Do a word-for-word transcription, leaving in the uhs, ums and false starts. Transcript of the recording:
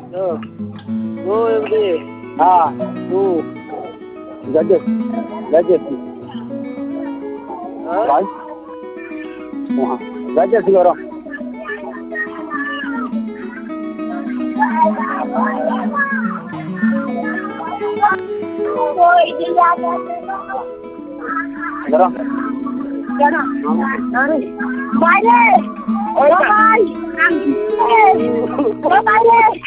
Tuh. Tuh yang gede. Ah, Tuh. gajah. Gajah sih. Hah? Kan? Wah, gajah sih orang. Orang. Jangan. Jangan. Bye. Bye. Bye. Bye.